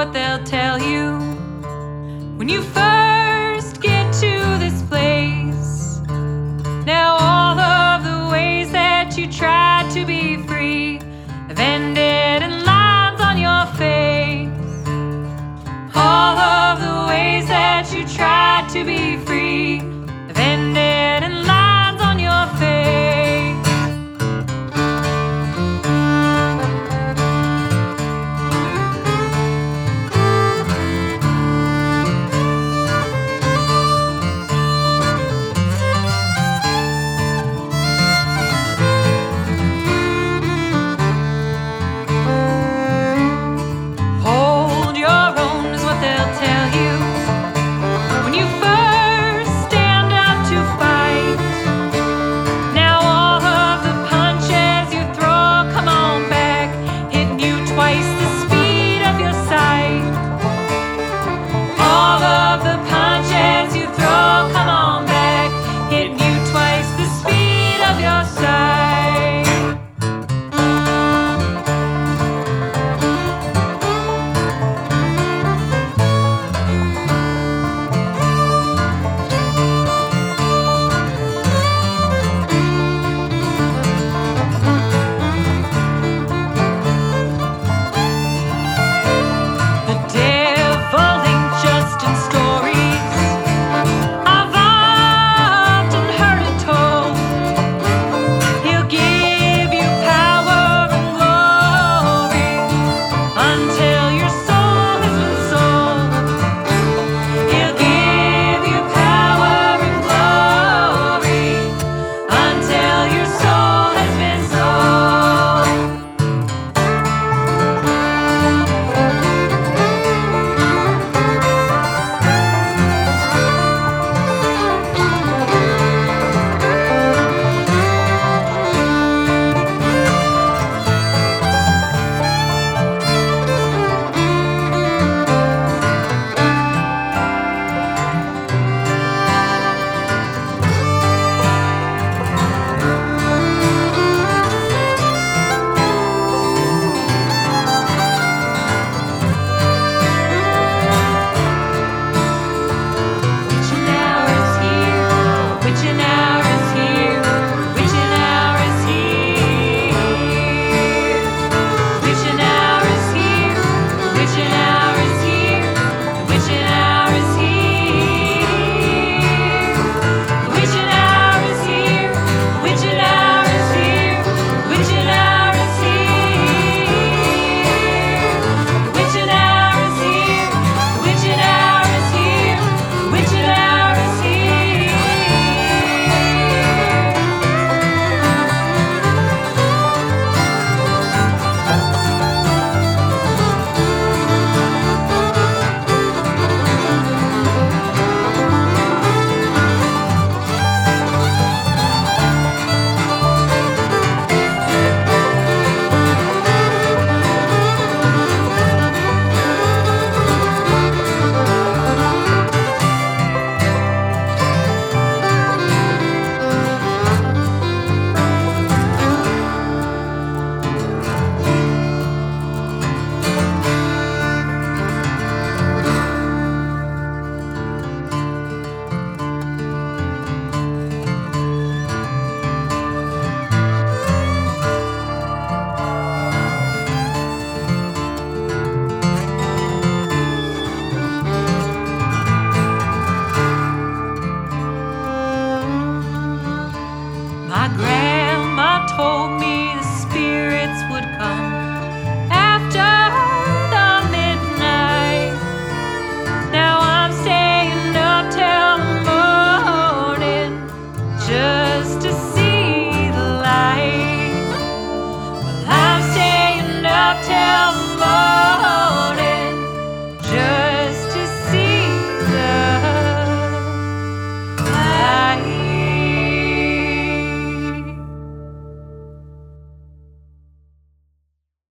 what they'll tell you when you first get to this place. Now all of the ways that you tried to be free have ended in lines on your face. All of the ways that you tried to be free have ended in lines on your face. Hold your own is what they'll tell you when you first stand up to fight. Now all of the punches you throw come on back, hitting you twice the speed of your sight. All of the punches you throw come on back, hitting you twice the speed of your sight. The devil ain't just in stories. I've often heard it told. He'll give you power and glory until your soul has been sold. He'll give you power and glory until your soul has been sold. Witching hour is here. Witching hour is here. Witching hour is here. Witching hour is here. Witching hour is here. Witching hour is here. Witching hour is here. Witching hour is here. Witching hour is here. Witching hour is here. Witching hour is here. Witching hour is here. My grandma told me